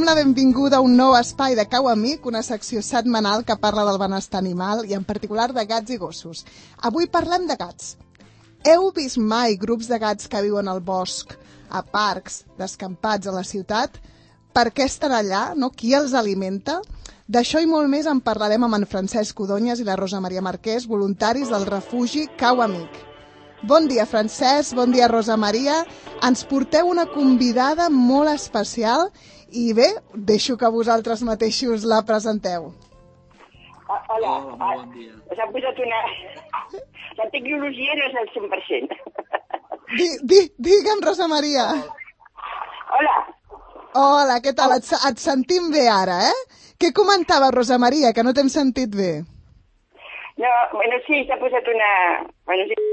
donem la benvinguda a un nou espai de Cau Amic, una secció setmanal que parla del benestar animal i en particular de gats i gossos. Avui parlem de gats. Heu vist mai grups de gats que viuen al bosc, a parcs, descampats a la ciutat? Per què estan allà? No? Qui els alimenta? D'això i molt més en parlarem amb en Francesc Codonyes i la Rosa Maria Marquès, voluntaris del refugi Cau Amic. Bon dia, Francesc, bon dia, Rosa Maria. Ens porteu una convidada molt especial i bé, deixo que vosaltres mateixos la presenteu. Hola, bon dia. S'ha posat una... La tecnologia no és al 100%. Digue'm, Rosa Maria. Hola. Hola, què tal? Et sentim bé ara, Què comentava, Rosa Maria, que no t'hem sentit bé? No, bueno, sí, s'ha posat una... Bueno, sí.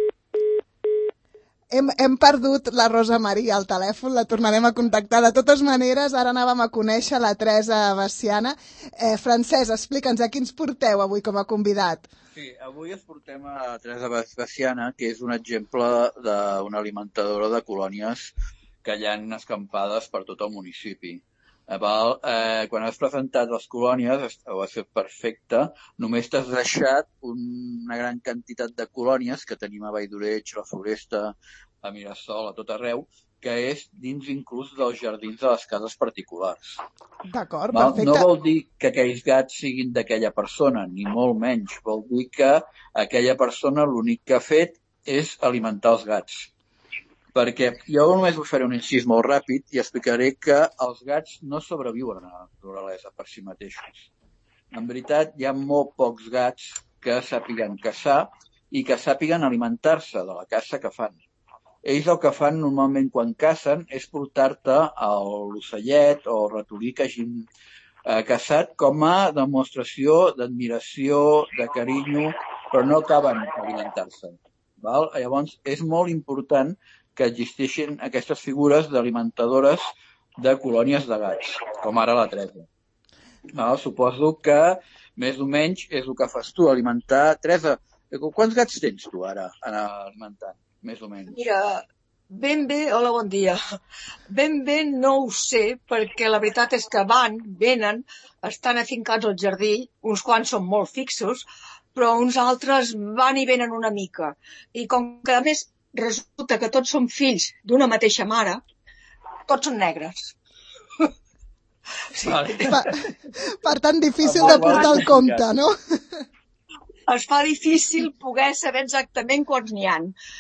Hem perdut la Rosa Maria al telèfon, la tornarem a contactar. De totes maneres, ara anàvem a conèixer la Teresa Veciana. Francesc, explica'ns, a qui ens porteu avui com a convidat? Sí, avui es portem a Teresa Veciana, que és un exemple d'una alimentadora de colònies que hi ha escampades per tot el municipi. Quan has presentat les colònies, ho has fet perfecte, només t'has deixat una gran quantitat de colònies que tenim a Valldoreig, a la Floresta, a Mirasol, a tot arreu, que és dins inclús dels jardins de les cases particulars. D'acord, perfecte. No vol dir que aquells gats siguin d'aquella persona, ni molt menys. Vol dir que aquella persona l'únic que ha fet és alimentar els gats. Perquè jo només us faré un incís molt ràpid i explicaré que els gats no sobreviuen a la naturalesa per si mateixos. En veritat, hi ha molt pocs gats que sàpiguen caçar i que sàpiguen alimentar-se de la caça que fan. Ells el que fan normalment quan cacen és portar-te l'ocellet o el ratolí que hagin caçat com a demostració d'admiració, de carinyo, però no acaben alimentar-se. Llavors, és molt important que existeixin aquestes figures d'alimentadores de colònies de gats, com ara la Teresa. Suposo que més o menys és el que fas tu, alimentar. Teresa, quants gats tens tu ara alimentant, més o menys? Mira, ben bé, hola, bon dia. Ben bé no ho sé, perquè la veritat és que venen, estan afincats al jardí, uns quants són molt fixos, però uns altres van i venen una mica. I com que a més resulta que tots són fills d'una mateixa mare, tots són negres. Sí. Per tant, difícil de portar el compte, no? Es fa difícil poder saber exactament quants n'hi ha.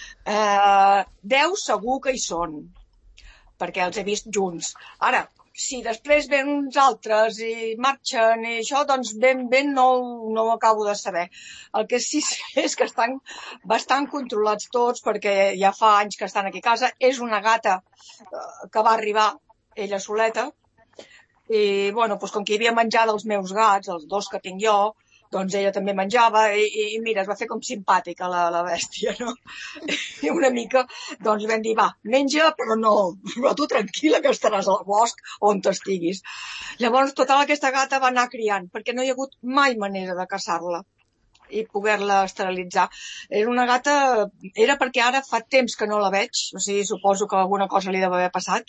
10 segur que hi són, perquè els he vist junts. Ara, si després ven uns altres i marxen i això, doncs ben no ho acabo de saber. El que sí sé és que estan bastant controlats tots, perquè ja fa anys que estan aquí a casa. És una gata que va arribar ella soleta i, bueno, doncs com que hi havia menjar dels meus gats, els dos que tinc jo, doncs ella també menjava i mira, es va fer com simpàtica la bèstia, no? I una mica, doncs vam dir, va, menja, però tu tranquil·la que estaràs al bosc on t'estiguis. Llavors, tota aquesta gata va anar criant, perquè no hi ha hagut mai manera de caçar-la i poder-la esterilitzar. Era perquè ara fa temps que no la veig, o sigui, suposo que alguna cosa li deu haver passat,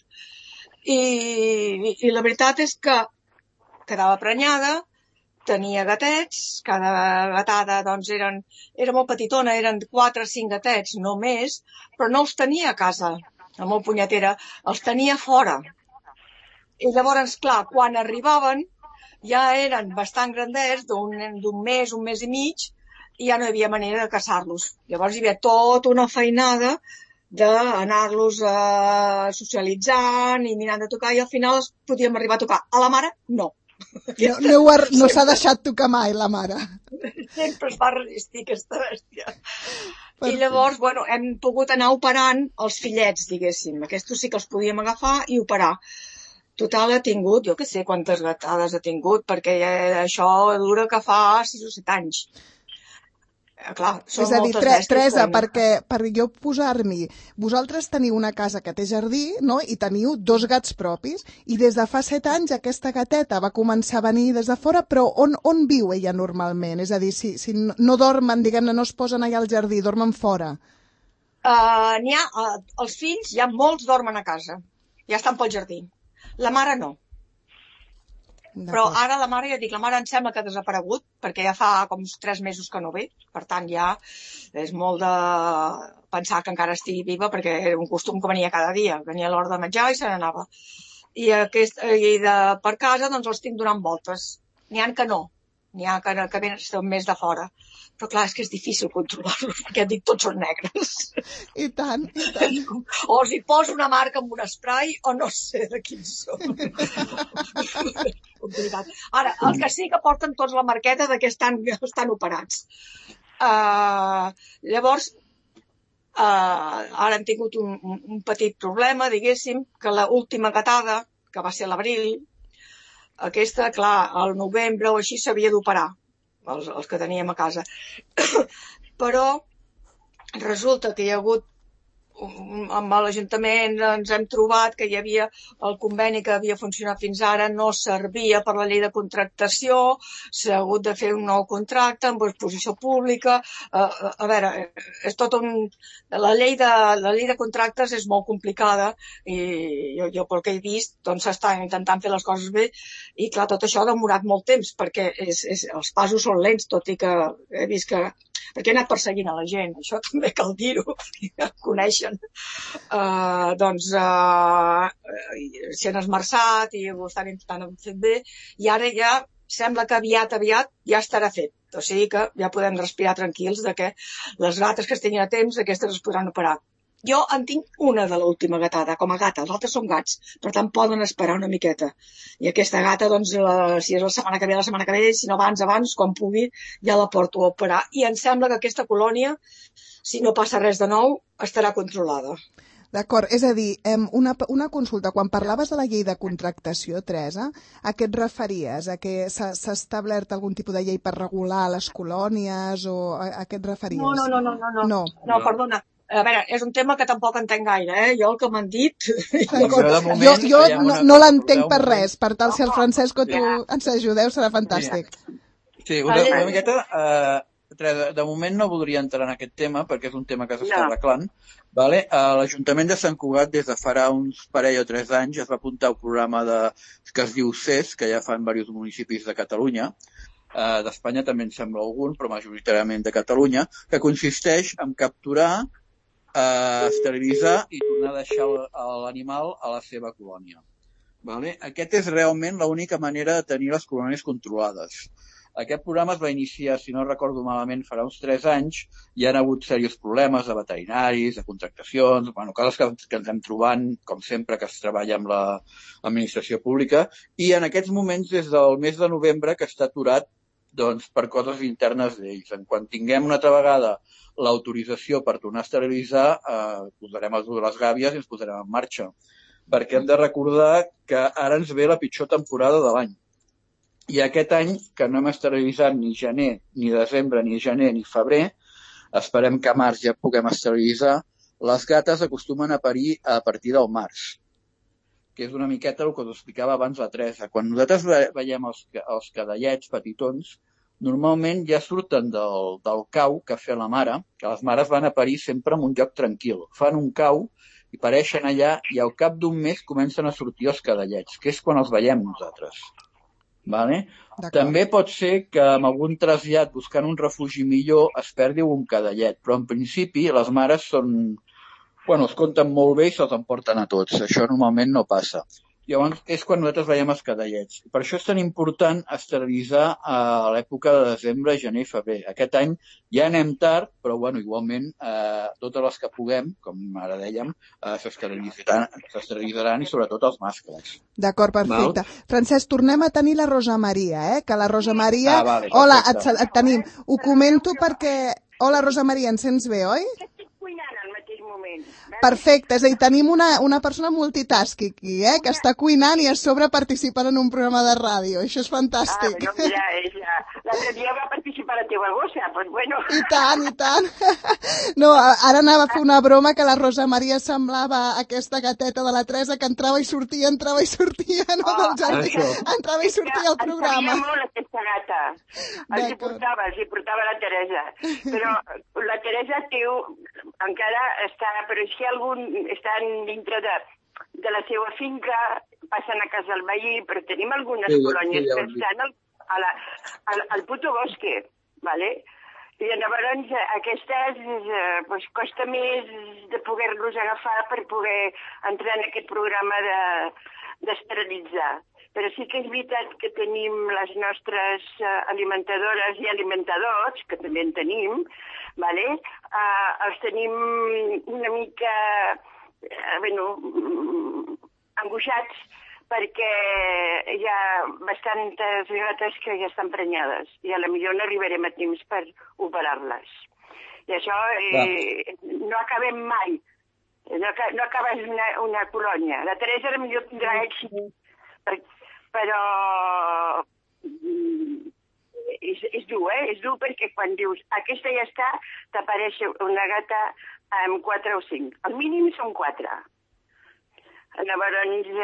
i la veritat és que quedava prenyada, tenia gatets, cada gatada doncs era molt petitona, eren 4 o 5 gatets, no més, però no els tenia a casa, la molt punyetera, els tenia fora. I llavors, clar, quan arribaven ja eren bastant grandets, d'un mes i mig, i ja no hi havia manera de caçar-los. Llavors hi havia tota una feinada d'anar-los socialitzant i mirant de tocar, i al final els podíem arribar a tocar. A la mare, no. No s'ha deixat tocar mai, la mare. Sempre es va resistir aquesta bèstia. I llavors, bueno, hem pogut anar operant els fillets, diguéssim. Aquests sí que els podíem agafar i operar. Total, ha tingut, jo que sé quantes gatades ha tingut, perquè això dura que fa 6 o 7 anys. Clar, són moltes bèsties. Teresa, per jo posar-m'hi, vosaltres teniu una casa que té jardí, no?, i teniu 2 gats propis, i des de fa 7 anys aquesta gateta va començar a venir des de fora, però on viu ella normalment? És a dir, si no dormen, diguem-ne, no es posen allà al jardí, dormen fora. Els fills, ja molts dormen a casa, ja estan pel jardí. La mare no. Però ara la mare, ja dic, la mare em sembla que ha desaparegut, perquè ja fa com uns 3 mesos que no ve, per tant ja és molt de pensar que encara estigui viva, perquè era un costum que venia cada dia, venia a l'hora de menjar i se n'anava. I per casa doncs els tinc donant voltes. N'hi ha que no, n'hi ha que venen més de fora. Però clar, és que és difícil controlar-los, perquè dic, tots són negres. I tant, i tant. O els hi poso una marca amb un spray, o no sé de quins són. Complicat. Ara, els que sí que porten tots la marqueta de que estan operats. Llavors, ara hem tingut un petit problema, diguéssim, que l'última gatada, que va ser a l'abril, aquesta, clar, al novembre o així s'havia d'operar, els que teníem a casa. Però resulta que hi ha hagut, amb l'Ajuntament ens hem trobat que hi havia el conveni que havia funcionat fins ara no servia per la llei de contractació, s'ha hagut de fer un nou contracte amb exposició pública. A veure, és tot la llei de contractes és molt complicada i jo pel que he vist doncs s'està intentant fer les coses bé i clar, tot això ha demorat molt temps perquè els passos són lents, tot i que he vist que perquè he anat perseguint a la gent, això també cal dir-ho, que coneixen. S'hi han esmerçat i ho estan intentant fer bé, i ara ja sembla que aviat ja estarà fet. O sigui que ja podem respirar tranquils de que les gates que es tinguin a temps, aquestes es podran operar. Jo en tinc una de l'última gatada, com a gata, els altres són gats, per tant poden esperar una miqueta. I aquesta gata, doncs, si és la setmana que ve, si no abans, quan pugui, ja la porto a operar. I em sembla que aquesta colònia, si no passa res de nou, estarà controlada. D'acord, és a dir, una consulta. Quan parlaves de la llei de contractació, Teresa, a què et referies? A què s'ha establert algun tipus de llei per regular les colònies o a què et referies? No, perdona. A veure, és un tema que tampoc entenc gaire, Jo el que m'han dit... Jo no l'entenc per res, per tal si el Francesc o tu ens ajudeu serà fantàstic. Sí, una miqueta... De moment no voldria entrar en aquest tema perquè és un tema que s'està arreglant. L'Ajuntament de Sant Cugat des de farà uns parell o 3 anys es va apuntar un programa que es diu CES, que ja fan diversos municipis de Catalunya. D'Espanya també en sembla algun, però majoritàriament de Catalunya, que consisteix en capturar, esterilitzar i tornar a deixar l'animal a la seva colònia. Aquest és realment l'única manera de tenir les colònies controlades. Aquest programa es va iniciar, si no recordo malament, farà uns 3 anys. Hi ha hagut seriosos problemes de veterinaris, de contractacions, coses que ens hem trobant, com sempre que es treballa amb l'administració pública, i en aquests moments, des del mes de novembre, que està aturat per coses internes d'ells. Quan tinguem una altra vegada l'autorització per tornar a esterilitzar, posarem les gàbies i ens posarem en marxa. Perquè hem de recordar que ara ens ve la pitjor temporada de l'any. I aquest any, que no hem esterilitzat ni gener, ni desembre, ni gener, ni febrer, esperem que a març ja puguem esterilitzar, les gates acostumen a parir a partir del març, que és una miqueta el que us explicava abans la Teresa. Quan nosaltres veiem els cadellets petitons, normalment ja surten del cau que ha fet la mare, que les mares van a parir sempre en un lloc tranquil. Fan un cau i pareixen allà i al cap d'un mes comencen a sortir els cadellets, que és quan els veiem nosaltres. També pot ser que amb algun trasllat buscant un refugi millor es perdi un cadellet, però en principi les mares es compten molt bé i se'ls emporten a tots. Això normalment no passa. Llavors és quan nosaltres veiem els cadellets. Per això és tan important esterilitzar a l'època de desembre, gener i febrer. Aquest any ja anem tard, però igualment totes les que puguem, com ara dèiem, s'esterilitzaran i sobretot els mascles. D'acord, perfecte. Francesc, tornem a tenir la Rosa Maria, que la Rosa Maria... Hola, et tenim. Ho comento perquè... Hola, Rosa Maria, ens sents bé, oi? Estic cuinant al mateix moment. Perfecte, és a dir, tenim una persona multitasking aquí, que està cuinant i a sobre participant en un programa de ràdio. Això és fantàstic. Mira, l'altre dia va participar la teva gossa, doncs bueno. I tant, i tant. No, ara anava a fer una broma que la Rosa Maria semblava aquesta gateta de la Teresa que entrava i sortia, no, del jardí. Entrava i sortia al programa. Em molt aquesta gata. Els hi portava la Teresa. Però la Teresa encara està, però si algun estan dintre de la seva finca, passen a casa del veí, però tenim algunes colònies que estan al puto bosque, ¿vale? I llavors aquestes pues, costa més de poder-los agafar per poder entrar en aquest programa d'esterilitzar. Però sí que és veritat que tenim les nostres alimentadores i alimentadors, que també en tenim, ¿vale? Els tenim una mica angoixats perquè hi ha bastantes gates que ja estan prenyades i a la millor no arribarem a temps per operar-les. I això no acabem mai. No acabes una colònia. La Teresa a la millor tindrà èxit, però és dur, És dur perquè quan dius aquesta ja està, t'apareix una gata amb 4 o 5. El mínim són 4. Llavors,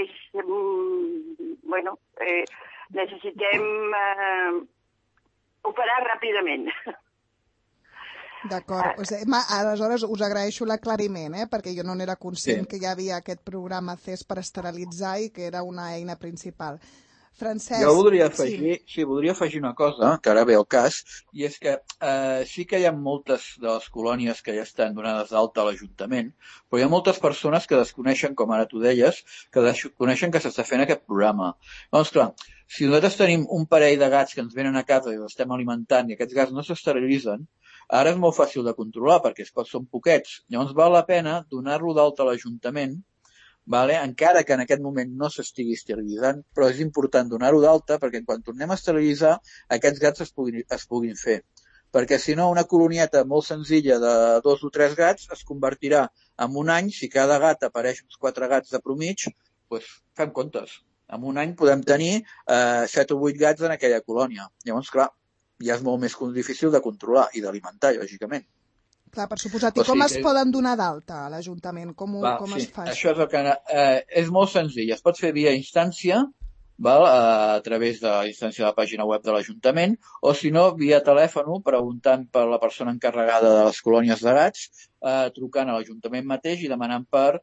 necessitem operar ràpidament. D'acord. Aleshores, us agraeixo l'aclariment, perquè jo no n'era conscient que hi havia aquest programa CES per esterilitzar i que era una eina principal. Francesc... Jo voldria afegir una cosa, que ara ve el cas, i és que sí que hi ha moltes de les colònies que ja estan donades d'alta a l'Ajuntament, però hi ha moltes persones que desconeixen, com ara tu deies, que desconeixen que s'està fent aquest programa. Doncs clar, si nosaltres tenim un parell de gats que ens venen a casa i els estem alimentant i aquests gats no s'esterilitzen, ara és molt fàcil de controlar perquè són poquets. Llavors val la pena donar-lo d'alta a l'Ajuntament, encara que en aquest moment no s'estigui esterilitzant, però és important donar-ho d'alta perquè quan tornem a esterilitzar aquests gats es puguin fer. Perquè si no, una colonieta molt senzilla de 2 o 3 gats es convertirà en un any, si cada gat apareix uns 4 gats de promig, doncs fem comptes. En un any podem tenir 7 o 8 gats en aquella colònia. Llavors, clar, ja és molt més difícil de controlar i d'alimentar, lògicament. Clar, per suposat. I com es poden donar d'alta a l'Ajuntament? Com es fa això? Això és el que és molt senzill. Es pot fer via instància, a través de la instància de la pàgina web de l'Ajuntament, o si no, via telèfon, preguntant per la persona encarregada de les colònies de gats, trucant a l'Ajuntament mateix i demanant per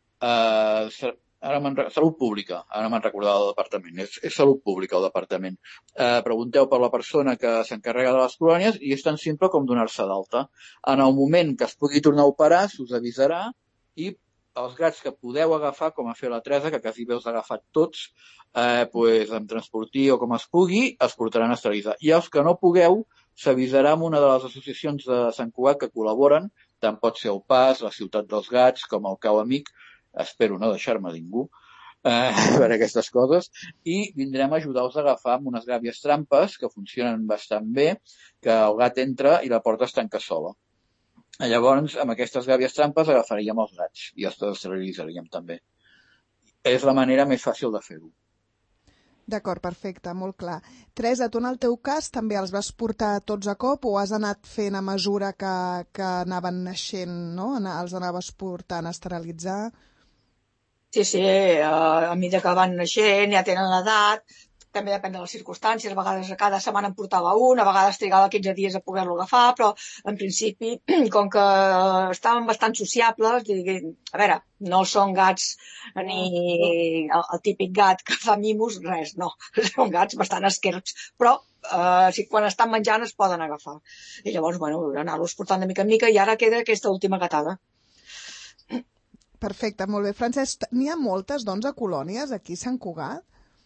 Salut Pública. Ara me'n recordava del departament. És Salut Pública, el departament. Pregunteu per la persona que s'encarrega de les colònies i és tan simple com donar-se d'alta. En el moment que es pugui tornar a operar, s'us avisarà i els gats que podeu agafar, com ha fet la Teresa, que quasi veus agafat tots, amb transportí o com es pugui, es portaran a esterilitzar. I els que no pugueu, s'avisarà amb una de les associacions de Sant Cugat que col·laboren, tant pot ser el PAS, la Ciutat dels Gats, com el Cau Amic, espero no deixar-me ningú per aquestes coses, i vindrem a ajudar-vos a agafar amb unes gàbies trampes que funcionen bastant bé, que el gat entra i la porta es tanca sola. Llavors, amb aquestes gàbies trampes agafaríem els gats i els esterilitzaríem també. És la manera més fàcil de fer-ho. D'acord, perfecte, molt clar. Teresa, tu en el teu cas també els vas portar tots a cop o has anat fent a mesura que anaven naixent, no? Els anaves portant a esterilitzar? Sí, a mesura que van naixent, ja tenen l'edat, també depèn de les circumstàncies, a vegades cada setmana en portava un, a vegades trigava 15 dies a poder-lo agafar, però en principi, com que estaven bastant sociables, a veure, no són gats ni el típic gat que fa mimos, res, no, són gats bastant esquerps, però quan estan menjant es poden agafar. I llavors, anar-los portant de mica en mica i ara queda aquesta última gatada. Perfecte, molt bé. Francesc, n'hi ha moltes, doncs, a colònies aquí a Sant Cugat?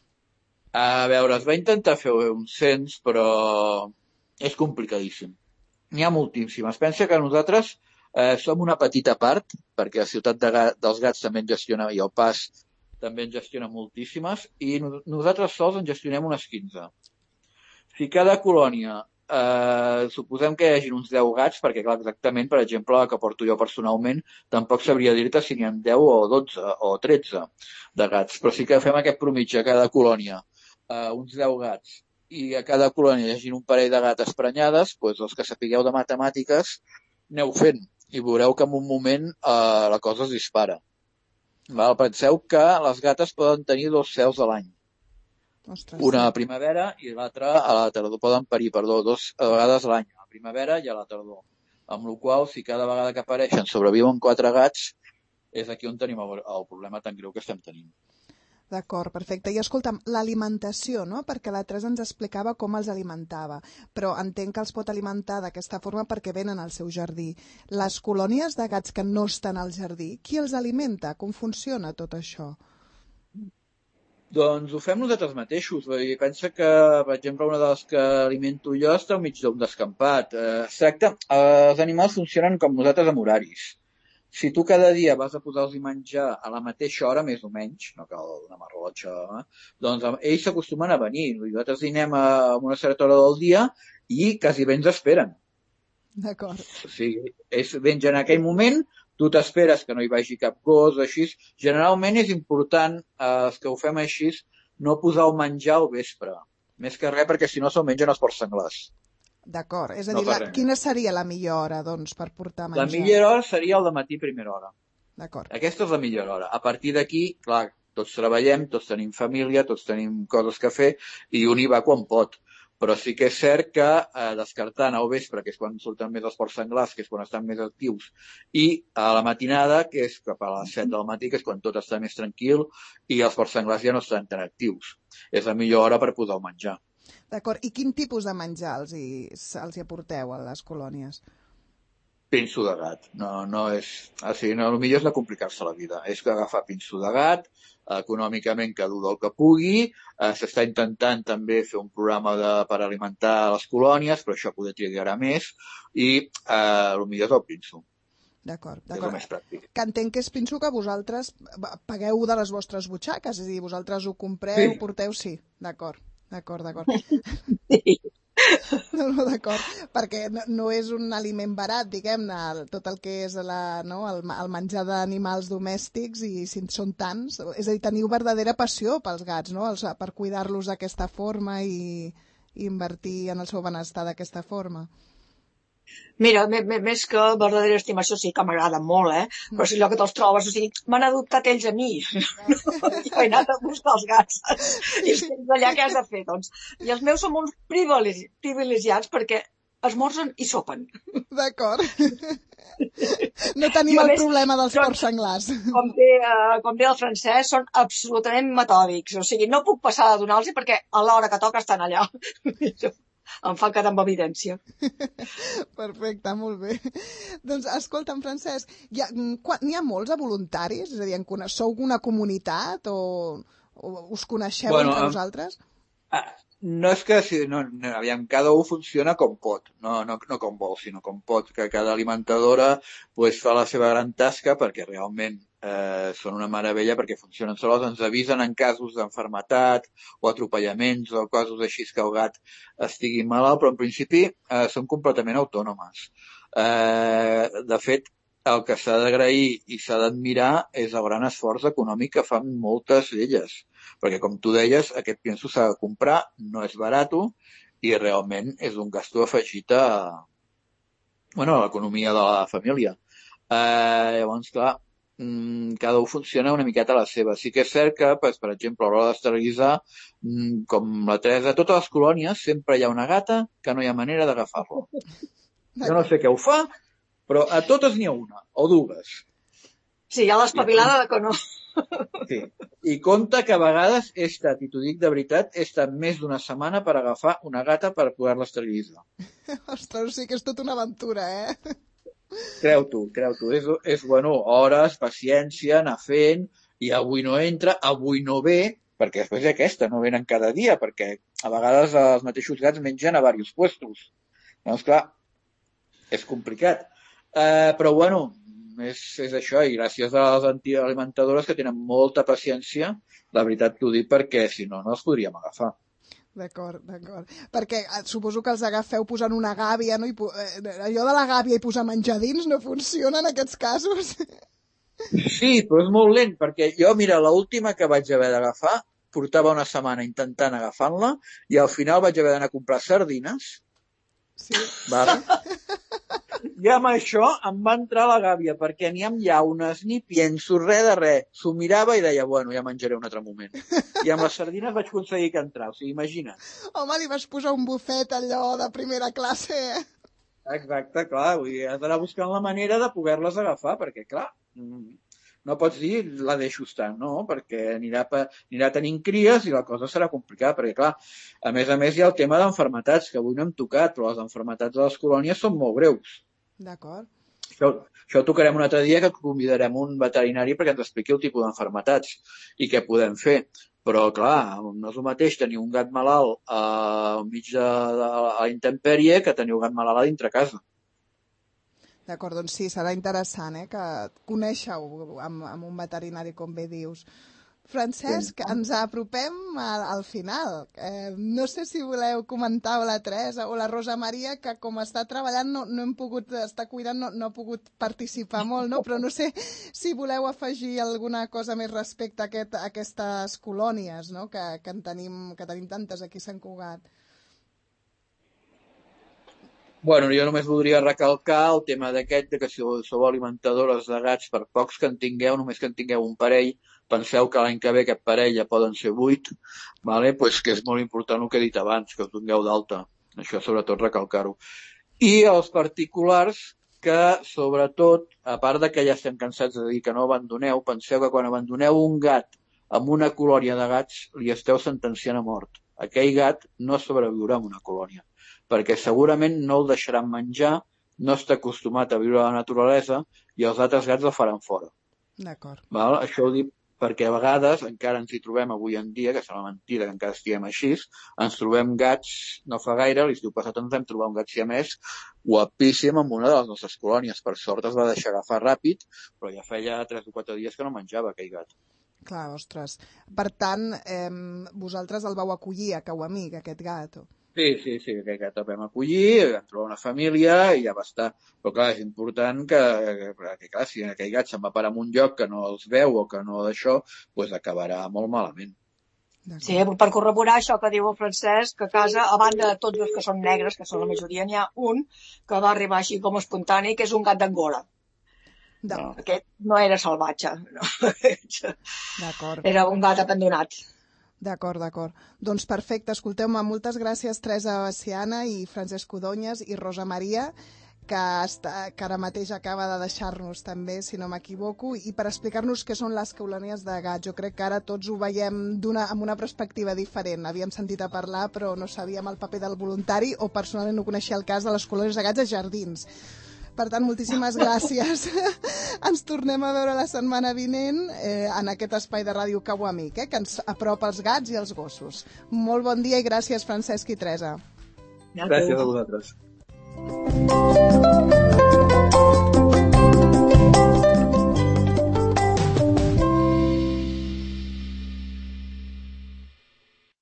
A veure, es va intentar fer un cens, però és complicadíssim. N'hi ha moltíssimes. Pensa que nosaltres som una petita part, perquè la Ciutat dels Gats també en gestiona, i el PAS també en gestiona moltíssimes, i nosaltres sols en gestionem unes 15. Si cada colònia suposem que hi hagi uns 10 gats, perquè clar, exactament, per exemple, la que porto jo personalment, tampoc sabria dir-te si n'hi ha 10 o 12 o 13 de gats, però sí que fem aquest promitge a cada colònia, uns 10 gats, i a cada colònia hi hagi un parell de gates prenyades, doncs els que sapigueu de matemàtiques, aneu fent, i veureu que en un moment la cosa es dispara. Penseu que les gates poden tenir 2 cels a l'any. Ostres, una a la primavera i l'altra a la tardor. Poden parir, 2 vegades a l'any, a la primavera i a la tardor. Amb la qual cosa, si cada vegada que apareixen sobreviuen 4 gats, és aquí on tenim el problema tan greu que estem tenint. D'acord, perfecte. I escolta'm, l'alimentació, no? Perquè la Teresa ens explicava com els alimentava, però entenc que els pot alimentar d'aquesta forma perquè venen al seu jardí. Les colònies de gats que no estan al jardí, qui els alimenta? Com funciona tot això? Doncs ho fem nosaltres mateixos. Pensa que, per exemple, una de les que alimento jo està al mig d'un descampat. Els animals funcionen com nosaltres amb horaris. Si tu cada dia vas a posar-los menjar a la mateixa hora, més o menys, no cal anar amb el rellotge, doncs ells s'acostumen a venir. Nosaltres dinem a una certa hora del dia i quasi bé ens esperen. D'acord. O sigui, ells mengen en aquell moment, tu t'esperes que no hi vagi cap gos, així. Generalment és important, els que ho fem així, no posar el menjar al vespre. Més que res, perquè si no se'l mengen els porcs senglars. D'acord, és a dir, quina seria la millor hora, doncs, per portar menjar? La millor hora seria el dematí primera hora. D'acord. Aquesta és la millor hora. A partir d'aquí, clar, tots treballem, tots tenim família, tots tenim coses que fer, i un hi va quan pot. Però sí que és cert que descartant al vespre, que és quan surten més els porcs senglars, que és quan estan més actius, i a la matinada, que és cap a les 7 del matí, que és quan tot està més tranquil, i els porcs senglars ja no estan tan actius. És la millor hora per posar el menjar. D'acord. I quin tipus de menjar els hi aporteu a les colònies? Pinso de gat. No és... O sigui, el millor és no complicar-se la vida. És que agafar pinso de gat, econòmicament que dur del que pugui. S'està intentant també fer un programa per alimentar les colònies, però això poder trigarà més. I el millor és el pinso. D'acord. És el més pràctic. Que entenc que és pinso que vosaltres pagueu de les vostres butxaques, és a dir, vosaltres ho compreu, Sí. ho porteu, sí. D'acord. Sí. No, d'acord, perquè no és un aliment barat, diguem-ne, tot el que és el menjar d'animals domèstics, i si són tants, és a dir, teniu verdadera passió pels gats, no? Per cuidar-los d'aquesta forma i invertir en el seu benestar d'aquesta forma. Mira, més que verdadera estimació sí que m'agrada molt, però si allò que te'ls trobes, o sigui, m'han adoptat ells a mi. Jo he anat a buscar els gats. I estem allà, què has de fer, doncs? I els meus són molt privilegiats perquè esmorzen i sopen. D'acord. No tenim el problema dels porcs senglars. Com bé el francès, són absolutament metòdics. O sigui, no puc passar de donar-los perquè a l'hora que toca estan allà. Em fa quedar amb evidència. Perfecte, molt bé. Doncs escolta'm, Francesc, n'hi ha molts de voluntaris? És a dir, sou una comunitat o us coneixeu entre vosaltres? No és que... aviam, cada un funciona com pot, no com vol, sinó com pot, que cada alimentadora fa la seva gran tasca, perquè realment són una meravella, perquè funcionen sols, ens avisen en casos d'enfermetat o atropellaments o coses així que el gat estigui malalt, però en principi són completament autònomes. De fet, el que s'ha d'agrair i s'ha d'admirar és el gran esforç econòmic que fan moltes d'elles, perquè com tu deies, aquest pienso s'ha de comprar, no és barat i realment és un gasto afegit a l'economia de la família. Llavors, clar, cada un funciona una miqueta a la seva. Sí que és cert que, per exemple, a l'hora d'esterilitzar, com la Teresa, a totes les colònies sempre hi ha una gata que no hi ha manera d'agafar-la. Jo no sé què ho fa, però a totes n'hi ha una, o dues. Sí, hi ha l'espavilada que no. Sí. I compte que a vegades he estat, i t'ho dic de veritat, he estat més d'una setmana per agafar una gata per poder-la esterilitzar. Ostres, sí que és tota una aventura, Creu-t'ho. És hores, paciència, anar fent, i avui no entra, avui no ve, perquè després aquesta, no venen cada dia, perquè a vegades els mateixos gats mengen a diversos puestos. Llavors, clar, és complicat. Però, és això, i gràcies a les alimentadores que tenen molta paciència, la veritat t'ho dic, perquè si no, no els podríem agafar. D'acord. Perquè suposo que els agafeu posant una gàbia, no? Allò de la gàbia i posar menjar dins no funciona en aquests casos? Sí, però és molt lent, perquè jo, mira, l'última que vaig haver d'agafar, portava una setmana intentant agafar-la, i al final vaig haver d'anar a comprar sardines. Sí. Vale? I amb això em va entrar la gàbia, perquè ni amb llaunes, ni pienso, res de res. S'ho mirava i deia, ja menjaré un altre moment. I amb les sardines vaig aconseguir que entrar, o sigui, imagina't. Home, li vas posar un bufet allò de primera classe, Exacte, clar, has d'anar buscant la manera de poder-les agafar, perquè, clar, no pots dir la deixo estar, no, perquè anirà tenint cries i la cosa serà complicada, perquè clar, a més hi ha el tema d'enfermetats, que avui no hem tocat, però les enfermetats de les colònies són molt greus. D'acord. Això ho tocarem un altre dia, que convidarem un veterinari perquè ens expliqui el tipus d'enfermetats i què podem fer. Però, clar, no és el mateix tenir un gat malalt al mig de la intempèrie que tenir un gat malalt a dintre casa. D'acord, doncs sí, serà interessant, que conèixer-ho amb un veterinari, com bé dius. Francesc, ens apropem al final. No sé si voleu comentar la Teresa o la Rosa Maria, que com està treballant no hem pogut estar cuidant, no ha pogut participar molt, no? Però no sé si voleu afegir alguna cosa més respecte a aquestes colònies, no? que tenim tantes aquí a Sant Cugat. Bueno, jo només voldria recalcar el tema d'aquest, que si sou alimentadores de gats, per pocs que en tingueu, només que en tingueu un parell, penseu que l'any que ve aquest parell ja poden ser 8, vale? Pues que és molt important el que he dit abans, que us dongueu d'alta. Això sobretot recalcar-ho. I els particulars, que sobretot, a part de que ja estem cansats de dir que no abandoneu, penseu que quan abandoneu un gat amb una colònia de gats, li esteu sentenciant a mort. Aquell gat no sobreviurà en una colònia, perquè segurament no el deixaran menjar, no està acostumat a viure a la naturalesa i els altres gats el faran fora. D'acord. Val? Això ho dic perquè a vegades encara ens hi trobem avui en dia, que sembla mentida que encara estiguem així, ens trobem gats, no fa gaire, l'estiu passat ens vam trobar un gat siamès guapíssim en una de les nostres colònies. Per sort es va deixar agafar ràpid, però ja feia 3 o 4 dies que no menjava aquell gat. Clar, ostres. Per tant, vosaltres el vau acollir a Cauamig, aquest gat? Sí, aquell gat el vam acollir, vam trobar una família i ja va estar. Però clar, és important que clar, si aquell gat se'n va parar en un lloc que no els veu o que no d'això, doncs acabarà molt malament. Sí, per corroborar això que diu el Francesc, que a casa, a banda de tots els que són negres, que són la majoria, n'hi ha un que va arribar així com espontani, que és un gat d'Angora. Aquest no era salvatge. No. D'acord. Era un gat abandonat. D'acord. Doncs perfecte. Escolteu-me, moltes gràcies Teresa Veciana i Francesc Codonyes i Rosa Maria, que ara mateix acaba de deixar-nos també, si no m'equivoco, i per explicar-nos què són les colònies de gats. Jo crec que ara tots ho veiem amb una perspectiva diferent. Havíem sentit a parlar, però no sabíem el paper del voluntari, o personalment no coneixia el cas de les colònies de gats a jardins. Per tant, moltíssimes gràcies. Ens tornem a veure la setmana vinent en aquest espai de Ràdio Cauamig, que ens apropa els gats i els gossos. Molt bon dia i gràcies, Francesc i Teresa. Gràcies a vosaltres.